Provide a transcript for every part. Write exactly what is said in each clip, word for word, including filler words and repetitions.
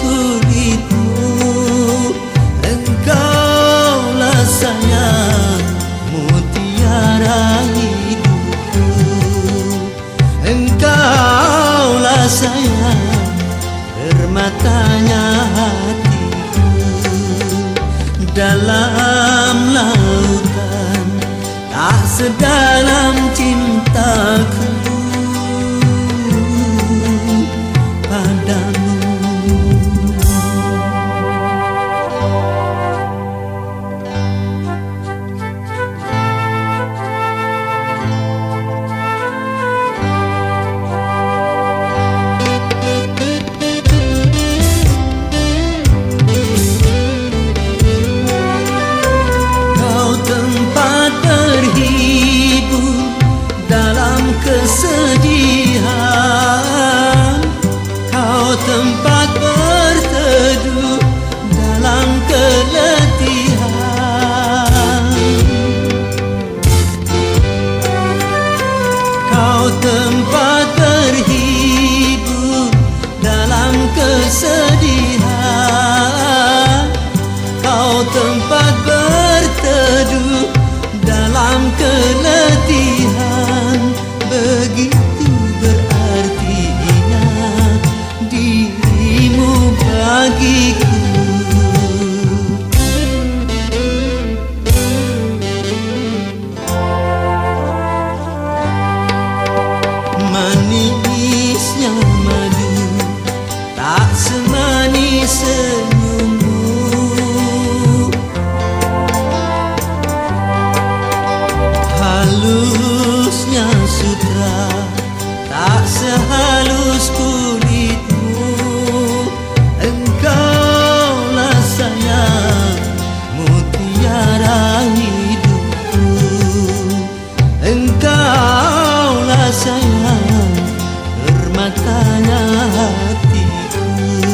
kulitmu. Engkaulah sayang, mutiara hidupku. Engkaulah sayang, permatanya hatiku. Dalam lautan tak sedalam cintaku padamu. Kesedihan, kau tempat berteduh dalam keletihan. Kau tempat berhibur dalam kesedihan. Kau tempat berteduh dalam keletihan. Begitu berartinya dirimu bagiku. Manisnya madu tak semanis senyummu. Halusnya sutra tak sehalus kulitmu. Engkaulah sayang, mutiara hidupku. Engkaulah sayang, permatanya hatiku.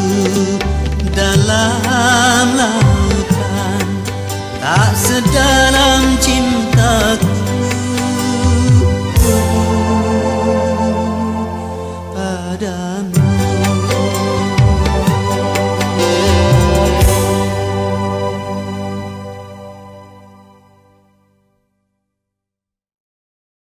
Dalam lautan tak sedalam cintaku padamu.